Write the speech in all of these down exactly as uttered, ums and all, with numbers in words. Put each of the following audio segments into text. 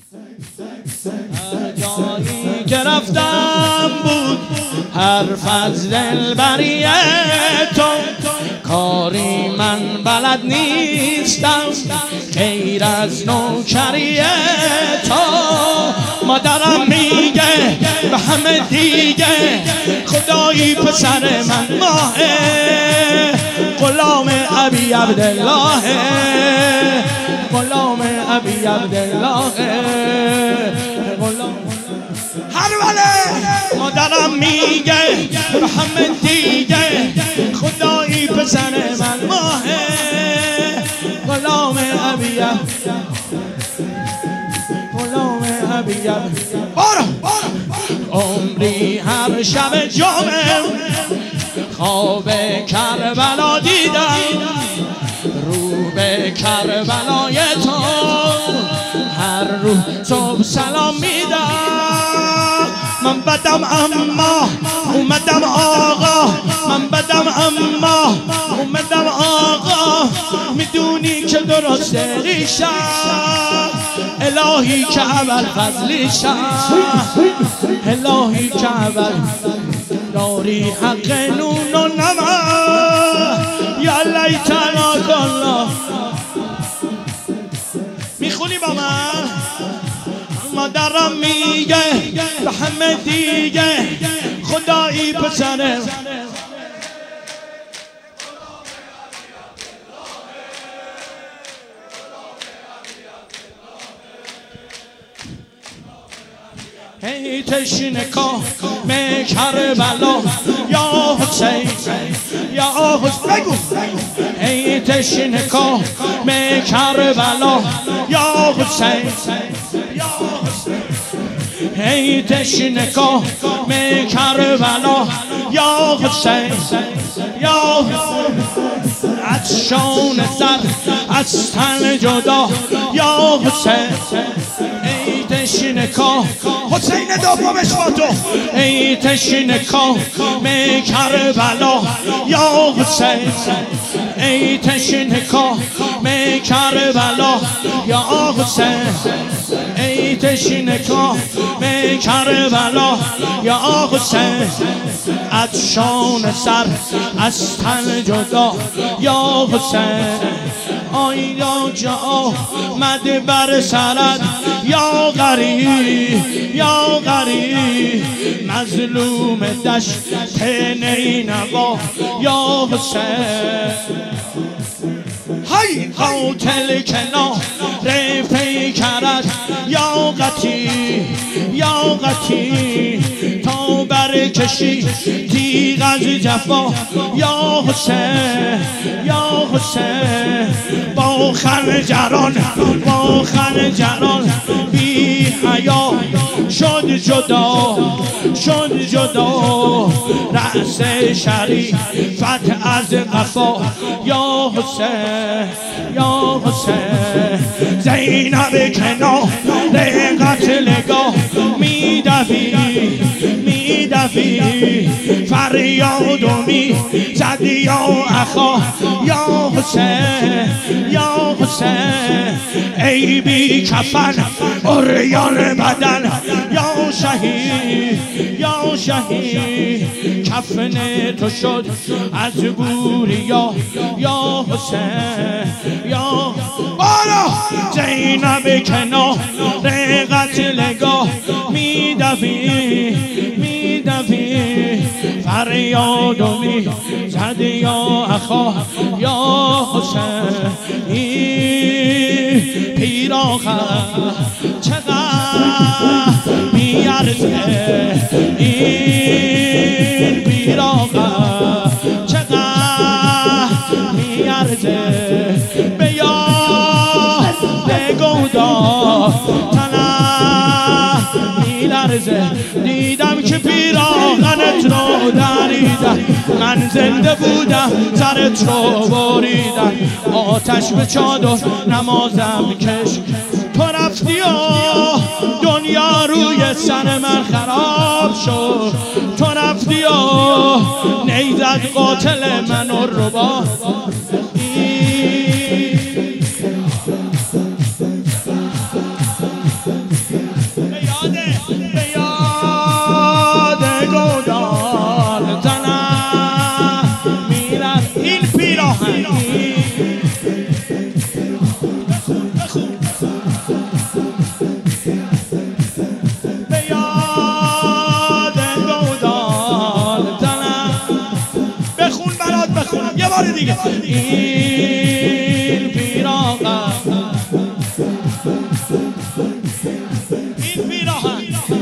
جایی که رفتم بود حرف از دلبری تو، کاری من بلد نیستم غیر از نوکری تو. مادرم میگه به همه دیگه خدایی پسر من ماهه، غلام ابی عبدالله، غلام ابی عبدالله، غلام هر وله. مادرم میگه به همه دیگه خدایی پسر من ماهه، غلام ابی غلام ابی بارا عمری هر شب جمعه خواب کربلا دیدم، رو به کربلای تو هر روز صبح سلام میدم. من بدم اما اومدم آقا، من بدم اما اومدم آقا، میدونی که درسته ریشم الهی که اول فضلیشم، الهی که اول داری حق نون و نمک یا لیتنا کلا. میخونی با من؟ مادرم میگه به همه دیگه خدایی پسره ای تشنه کام کربلا یا حسین یا حسین بگو، ای تشنه کام کربلا یا حسین یا حسین، ای تشنه کام کربلا یا حسین یا عطشان سر از تن جدا یا حسین، ای تشنه کام حسین دومش با تو، ای تشنه کام کربلا یا حسین، ای تشنه کام کربلا یا حسین، ای تشنه کام کربلا یا حسین، عطشان سر از تن جدا یا حسین. آیا جا آمد بر سرت یا غریب یا غریب، مظلوم دشت نینوا یا حسین. های قاتل کنار پیکرت یا قطی یا قطی، تا برکشی تیغ از جفا یا حسین یا حسین. با خنجران با خنجران بی حیا شد جدا شد جدا، رأس شریفت از قفا یا حسین یا حسین. زینب کنار قتلگاه میدوی میدوی، فریاد و میزدی یا اخا یا حسین یا حسین. ای بی کفن عریان بدن یا شهید یا شهید، کفن تو شد از بوریا یا حسین یا بارا. زینب کنار قتلگاه میدوی میدوی، فریاد و میزد یا اخا یا حسین. پیراهن چقدر میارزه این پیراهن چقدر میارزه، به یاد گودا تنم میلرزه. دیدم که پیراهنت رو دریدم، من زنده بودم سرت رو بریدم، آتش به چادر نمازم کش. تو رفتی و دنیا روی سر من خراب شد، تو رفتی و نیزد قاتل من رو با. دیگه این پیراهن این پیراهن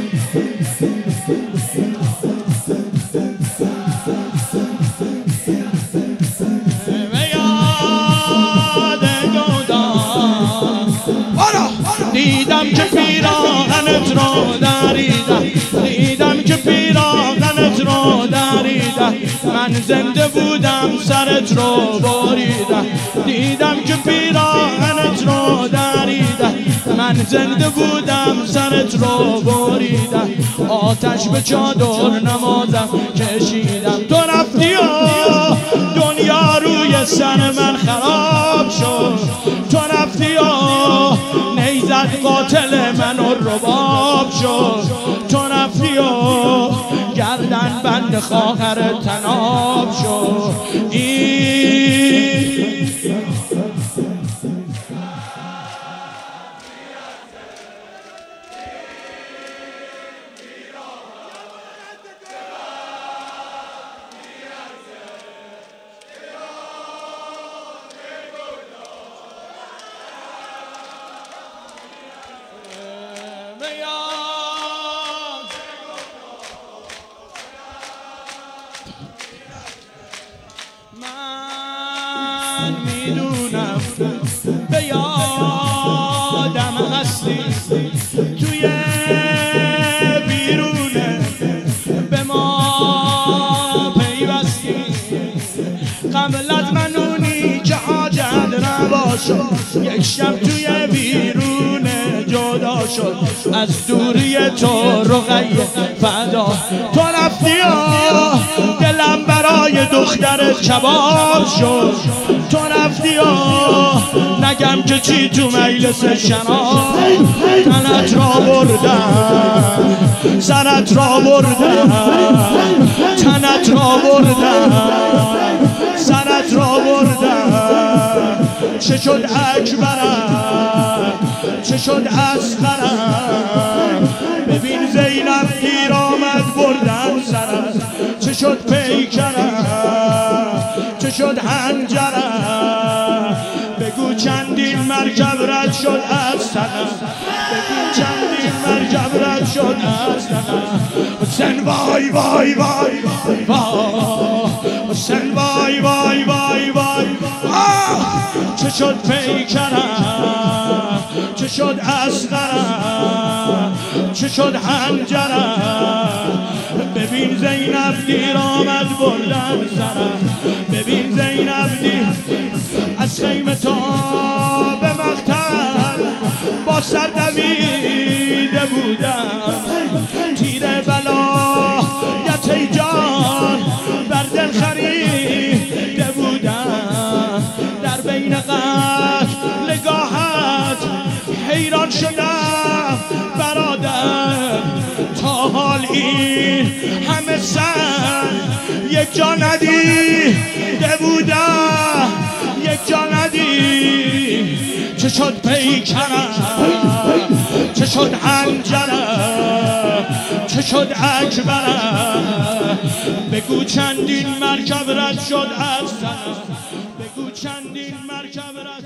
دیدم که پیراهنت رو دریدم دیدم که پیراهنت رو دریدم من زنده بودم سرت رو بریدم دیدم که پیراهنت رو دریدم من زنده بودم سرت رو بریدم آتش به چادر نمازم کشیدم تو رفتی و دنیا روی سر من خراب شد تو رفتی و نیزد قاتل من و رباب شد تو رفتی و گردن بند خواهر تناب شد این من میدونم به یادم هستی توی بیرونه به ما پیوستی قبل از منونی که حاجت نباشد یک شب توی بیرونه جدا شد از دوری تو رقیه فدا تو رفتی دلم برای دخترت کباب شد تو رفتی نگم که چی تو مجلس شراب تنت را بردم سرت را بردم تنت را بردم سرت را بردم چه شد اکبرم چه شد اصغرم ببین زینب پیر آمد بردم سرت چه شد پیکرم چه شد حنجرم بگو چندین مرکب رد شد از سنم بگو چندین مرکب رد شد از سنم حسین وای وای وای وای حسین وای وای وای وای چه شد پیکرم چه شد اصغرم چه شد حنجرم ببین زینب دیر آمد بردم سرم ببین زینب دیر از خیمه تا به مقتل با سر دویده بودم تیر بلایت جان بر دل خریده بودم در بین قتلگاهت حیران شدم برادر تا حال این همه سر یک جا ندیده بودم یک جا ندید چه شد پیکرم چه شد حنجرم چه شد اکبرم بگو چندین مرکب رد شد از سرم بگو چندین مرکب رد